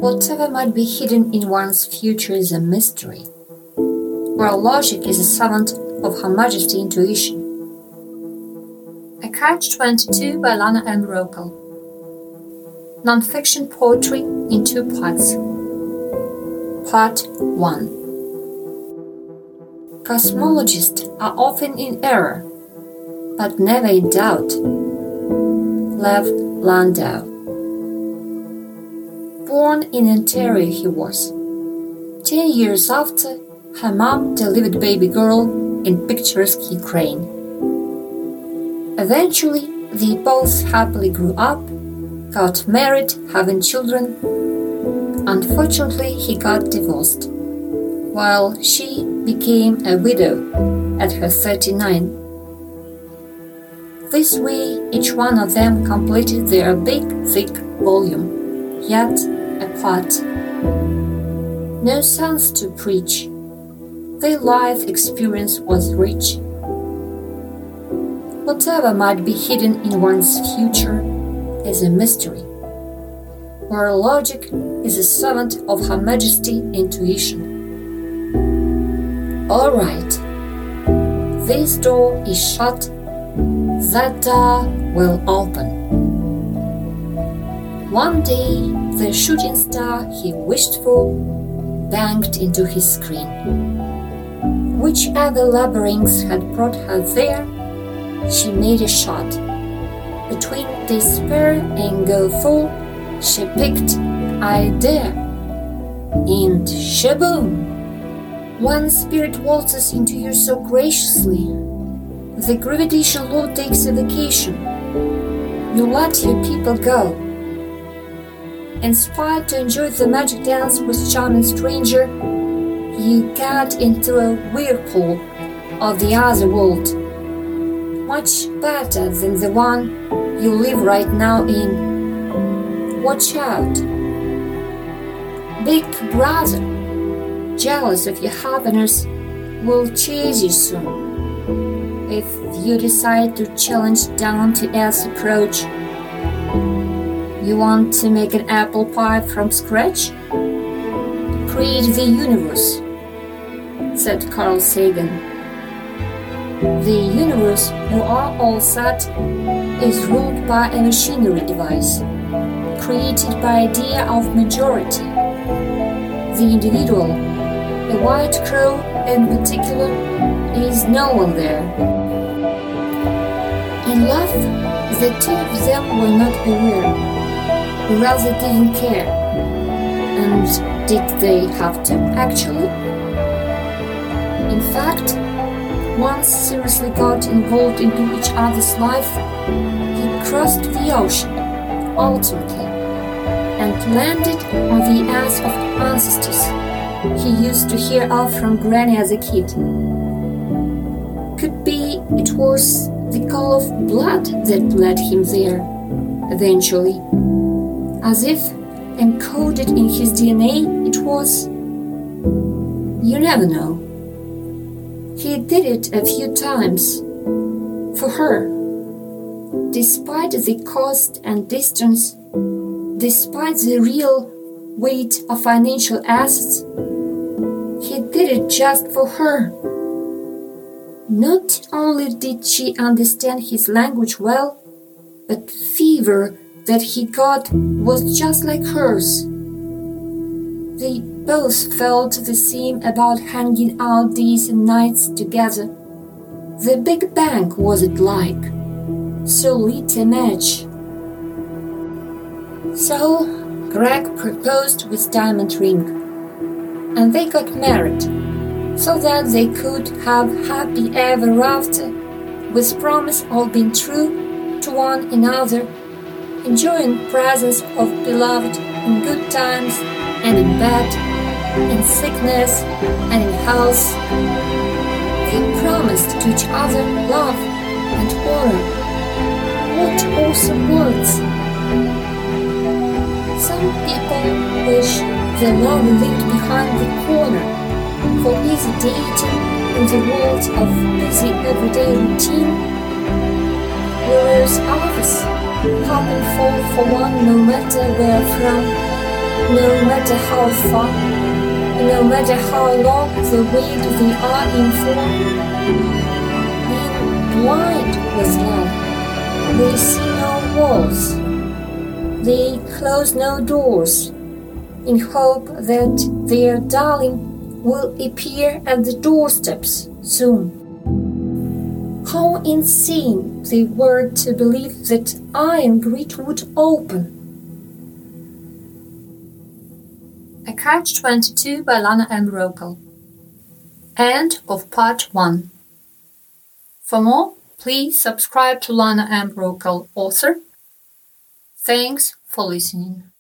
Whatever might be hidden in one's future is a mystery, where logic is a servant of Her Majesty intuition. A Catch-22 by Lana M. Rockel. Non-fiction poetry in 2 parts. Part 1. Cosmologists are often in error, but never in doubt. Lev Landau. Born in Ontario he was. 10 years after, her mom delivered baby girl in picturesque Ukraine. Eventually, they both happily grew up, got married, having children. Unfortunately, he got divorced, while she became a widow at her 39. This way, each one of them completed their big, thick volume, yet apart. No sons to preach. Their life experience was rich. Whatever might be hidden in one's future is a mystery, where logic is a servant of Her Majesty intuition. All right, this door is shut, that door will open. One day, the shooting star he wished for banged into his screen. Whichever labyrinths had brought her there, she made a shot. Between despair and go full, she picked I dare. And shaboom! One spirit waltzes into you so graciously. The gravitational law takes a vacation. You let your people go. Inspired to enjoy the magic dance with charming stranger, you got into a whirlpool of the other world, much better than the one you live right now in. Watch out! Big Brother, jealous of your happiness, will chase you soon if you decide to challenge down-to-earth approach. You want to make an apple pie from scratch? Create the universe, said Carl Sagan. The universe you are all set is ruled by a machinery device, created by idea of majority. The individual, a white crow in particular, is no one there. In love, the two of them were not aware, rather didn't care. And did they have to, actually? In fact, once seriously got involved into each other's life, he crossed the ocean, ultimately, and landed on the earth of ancestors he used to hear of from Granny as a kid. Could be it was the call of blood that led him there, eventually. As if encoded in his DNA it was. You never know. He did it a few times. For her. Despite the cost and distance, despite the real weight of financial assets, he did it just for her. Not only did she understand his language well, but fever that he got was just like hers. They both felt the same about hanging out days and nights together. The Big Bang was it like, so lit a match. So Greg proposed with diamond ring, and they got married, so that they could have happy ever after, with promise of being true to one another, enjoying presence of beloved in good times and in bad, in sickness and in health. They promised to each other love and honor. What awesome words! Some people wish their love lived behind the corner for easy dating in the world of busy everyday routine, whereas others hop and fall for one no matter where from. No matter how far, and no matter how long the way they are in for, being blind with love, they see no walls, they close no doors, in hope that their darling will appear at the doorsteps soon. How insane they were to believe that iron gate would open. A Catch-22 by Lana M. Rockel. End of part 1. For more, please subscribe to Lana M. Rockel, author. Thanks for listening.